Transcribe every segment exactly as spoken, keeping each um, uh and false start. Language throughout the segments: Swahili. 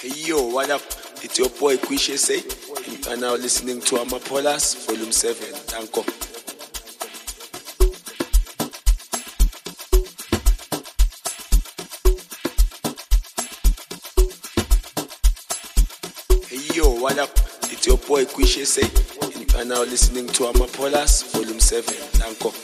Hey yo, what up? It's your boy Quishe Say. You are now listening to Amapolas Volume seven. Danko. Hey yo, what up? It's your boy Quishe Say. You are now listening to Amapolas Volume seven. Danko.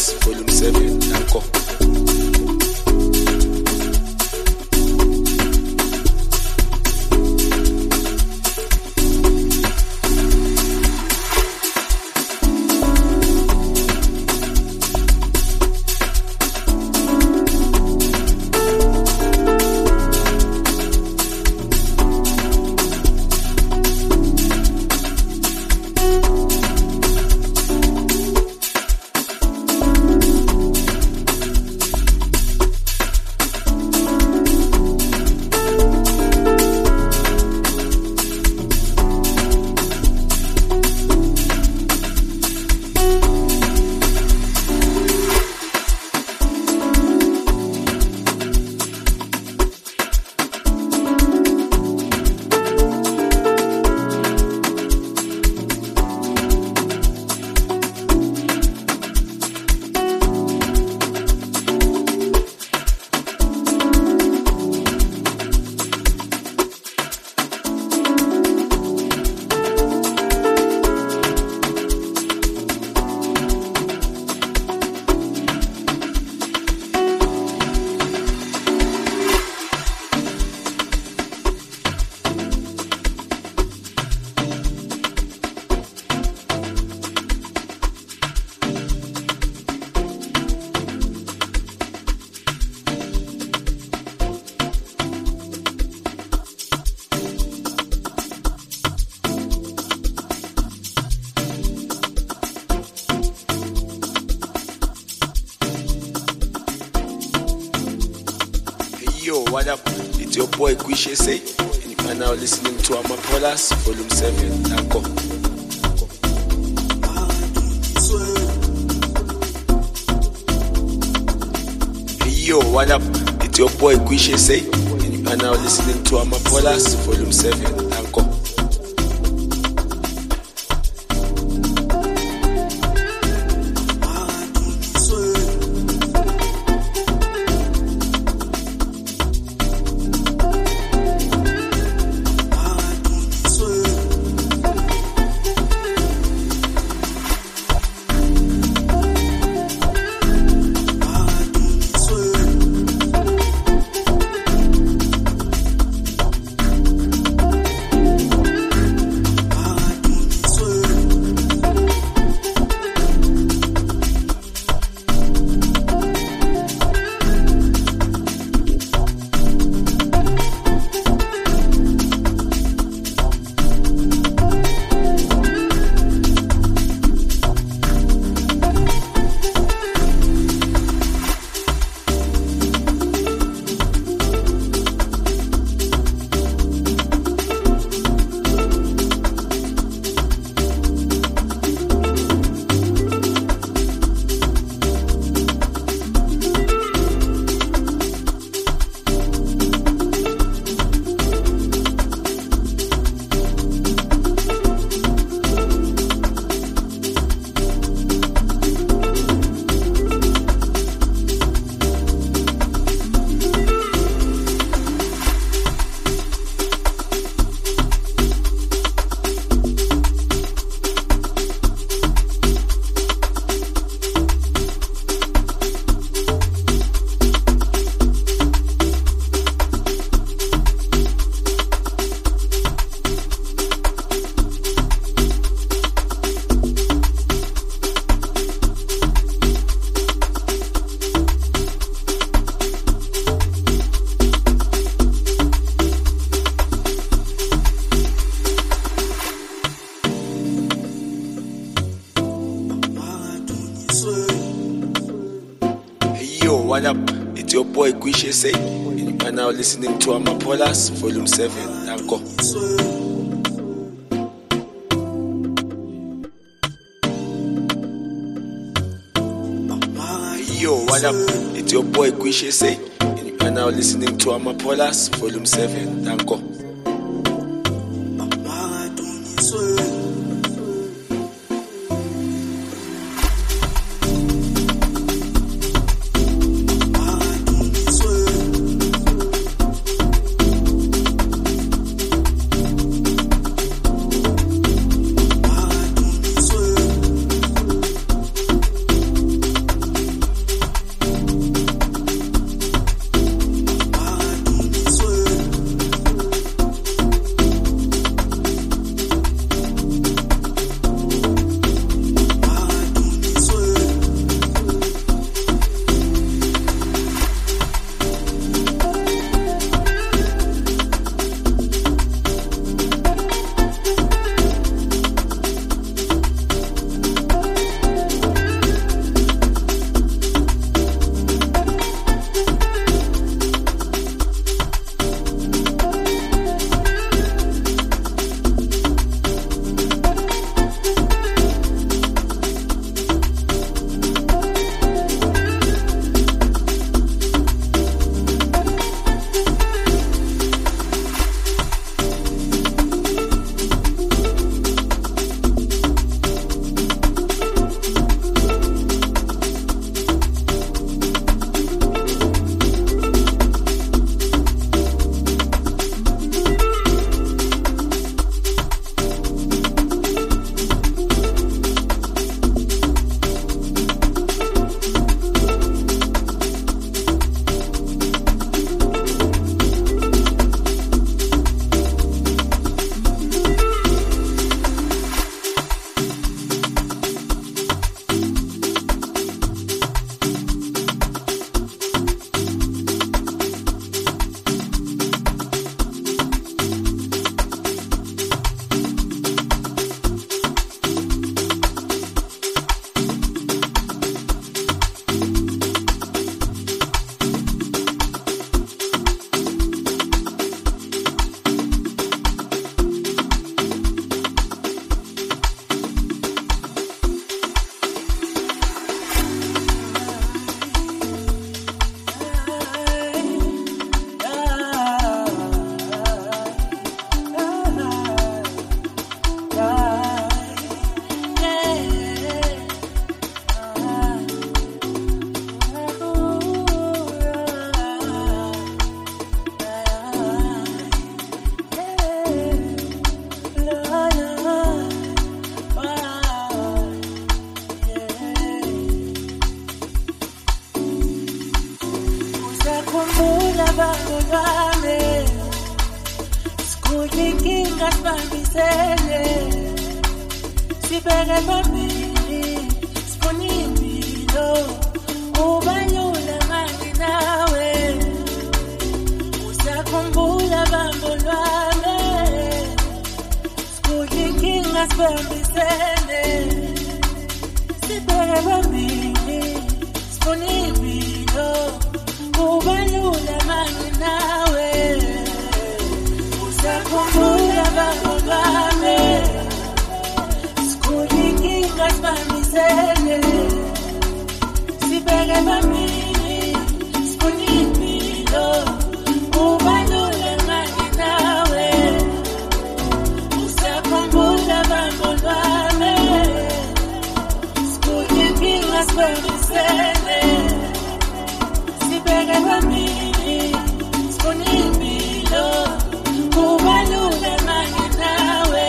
Amapolas, Volume seven, Danko. Yo, what up? It's your boy Quishe Say, and you are now listening to Amapolas, Volume seven, Danko. Yo, what up? It's your boy Quishe Say, and you are now listening to Amapolas, Volume seven, Danko. Yo, what up? It's your boy Quishe Say, and you are now listening to Amapolas, Volume seven, Danko. Yo, what up? It's your boy Quishe Say, and you are now listening to Amapolas, Volume seven, Danko. bangolwane Skulinkinga sibambisene Sibeke phambili sifuna impilo Ubalula manje nawe Usakhumbula bangolwane Skulinkinga sibambisene Sibeke phambili sifuna impilo Ubalula manje nawe Usakhumbula bangolwane Skulinkinga sibambisene Sibeke phambili sifuna impilo Ubalula manje nawe Usakhumbula bangolwane Skulinkinga sibambisene Sibeke phambili sifuna impilo Ubalula manje nawe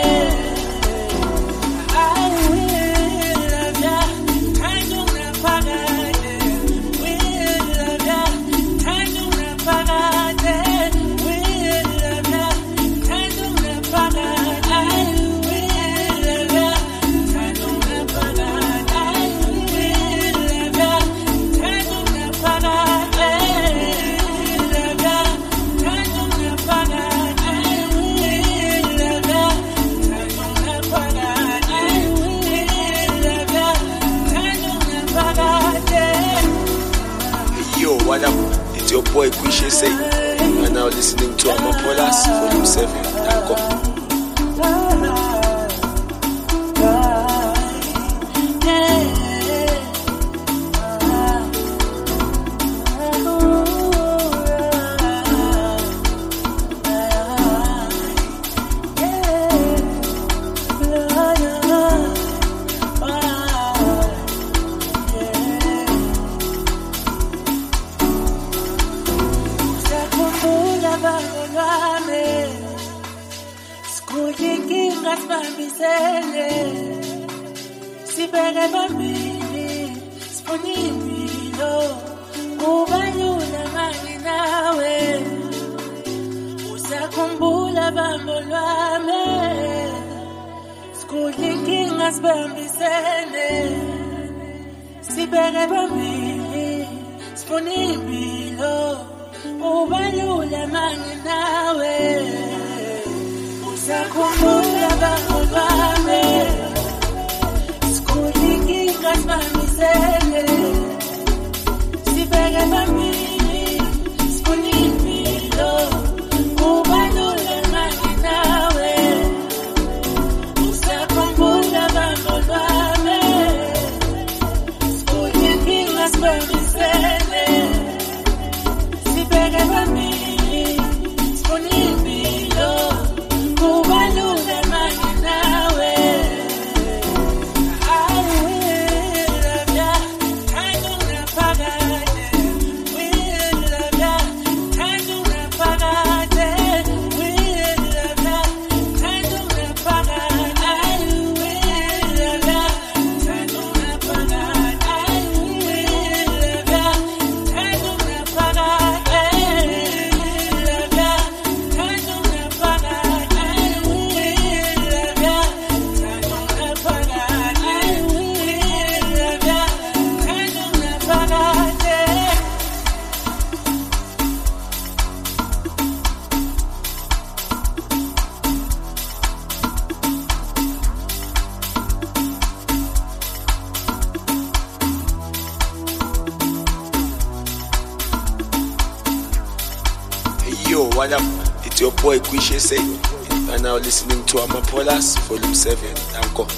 I will love ya Thandu naphakade Will love ya Thandu naphakade Will love ya Thandu naphakade I will love ya Thandu naphakade I will love ya Thandu naphakade Love ya Thandu naphakade I will love ya Thandu naphakade I will love ya Thandu naphakade Yo, what up? It's your boy Quishe Say. You are now listening to Amapolas Volume seven. Danko. Usakhumbula bangolwane Skulinkinga sibambisene Sibeke phambili sifuna impilo Ubalula manje nawe Usakhumbula bangolwane Skulinkinga sibambisene Sibeke phambili sifuna impilo Ubalula manje nawe Usakhumbula bangolwane Skulinkinga sibambisene Sibeke phambili sifuna impilo Ubalula manje nawe Usakhumbula bangolwane Skulinkinga sibambisene Sibeke phambili sifuna impilo Ubalula manje nawe I will love ya Thandu naphakade Will love ya Thandu naphakade Will love ya Thandu naphakade I will love ya Thandu naphakade I will love ya Thandu naphakade Love ya Thandu naphakade I will love ya Thandu naphakade I will love ya Thandu naphakade Yo, what up? It's your boy Quishe Say. You are now listening to Amapolas Volume seven. Danko.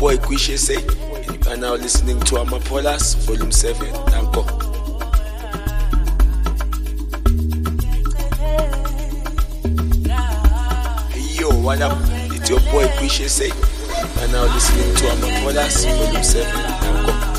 boy Quishe say. You are now listening to Amapolas, Volume seven. Danko. Hey yo, what up? It's your boy Quishe say. You are now listening to Amapolas, Volume seven. Danko.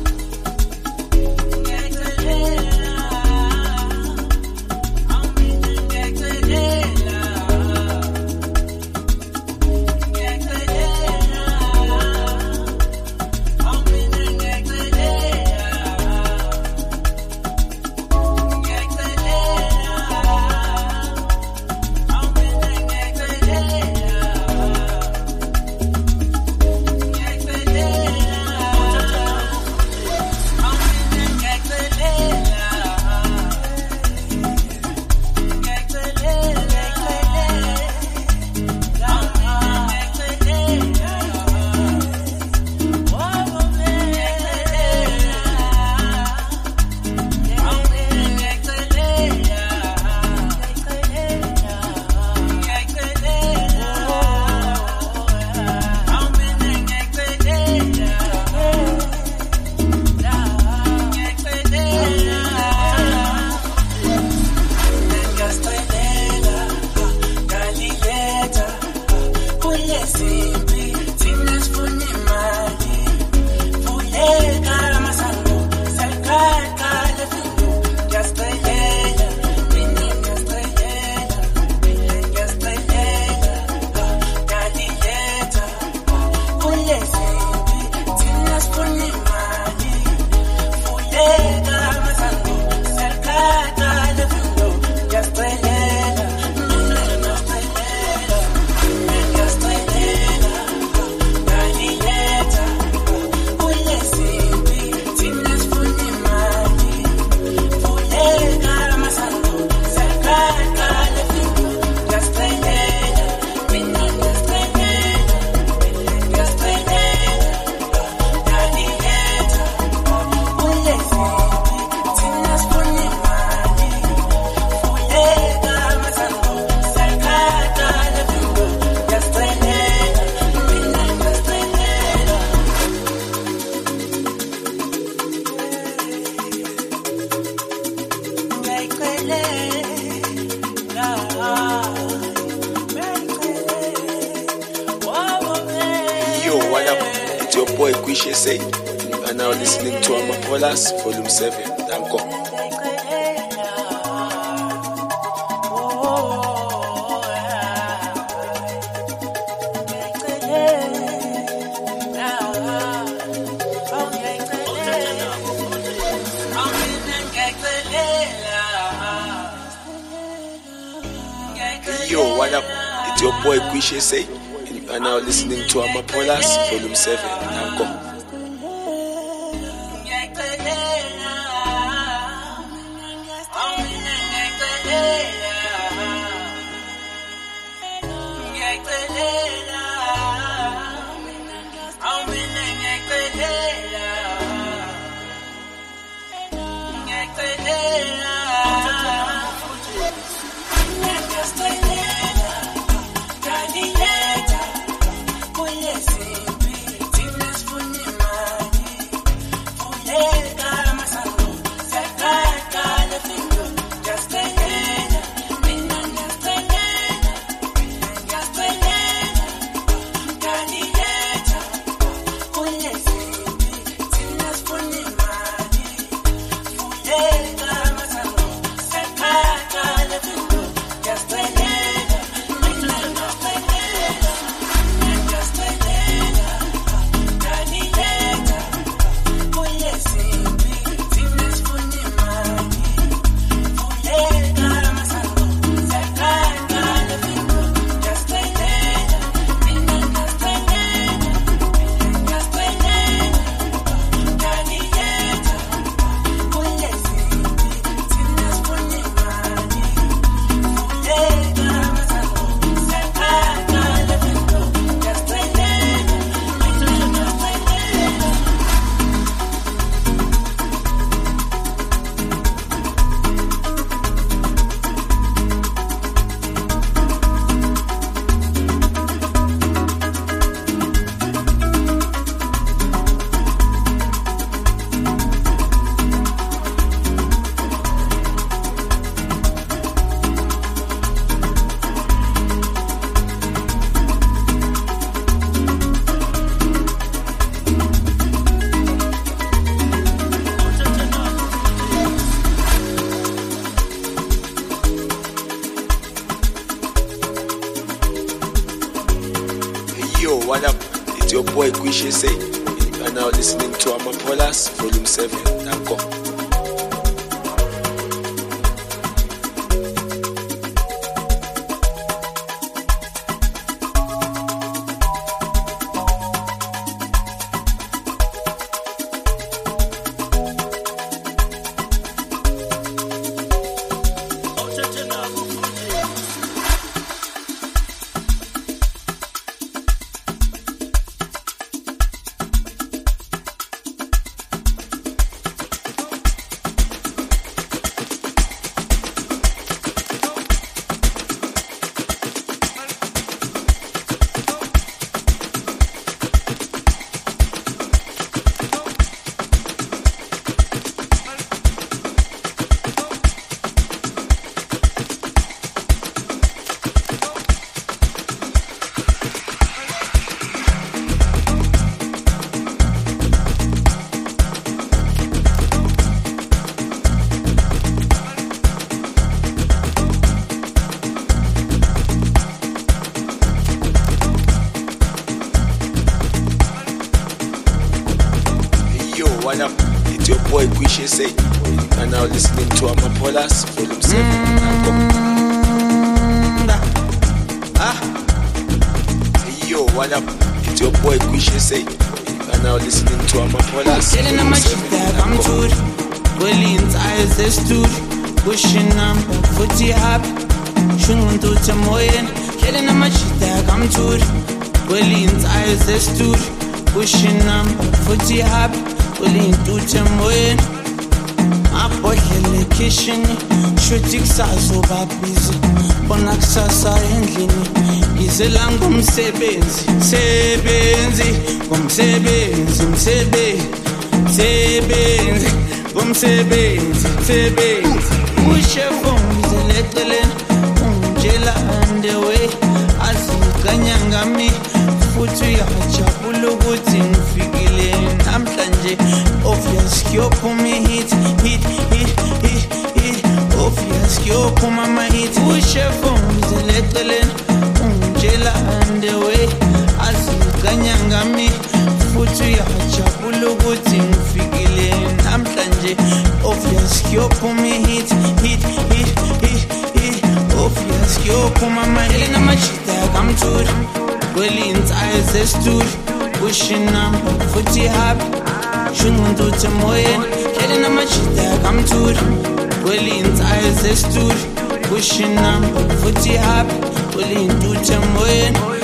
Volume seven. Danko. Yo, what up? It's your boy Quishe say. You are now listening to Amapolas, Volume seven. Danko. Yes, Kwishe Say. You are now listening to Amapolas, Volume seven. Danko. What up? It's your boy Kwishe Say. You are now listening to Amapolas, Volume seven. Mm, ah. Hey, yo, what up? It's your boy Kwishe Say. You are now listening to Amapolas, Volume seven. I'm told, well, inside the studio, pushing up, footy up, shungun to Tamoyan, killing a match that I'm told, well, inside the studio, pushing up, footy up. Willing to Tamoyan, a boy in the kitchen, shooting sasso babies, Bonaxasa and is a langum sebenzi, sebenzi, um sebenzi, um sebe, sebenzi, um sebenzi, sebenzi. Push your phone is a little, um jela and the way, as you kanyangami, futu ya chapulugutin, figilin, I'm obvious, yo kumi hit, hit, hit, hit, hit. Obvious, yo kuma ma hit. Push your phone, is a little unjela and the way. As you kanyanga me, futu ya chapulu guting figilin. I'm planje. Obvious, yo kumi hit, hit, hit, hit, hit. Obvious, yo kuma ma hit. Na machita come to it. Well, inside the stood, pushing up, footy happy. Shungun to Tamoyan, killing a match that come to it. Well, inside the stood, pushing up, footy up, willing to Tamoyan.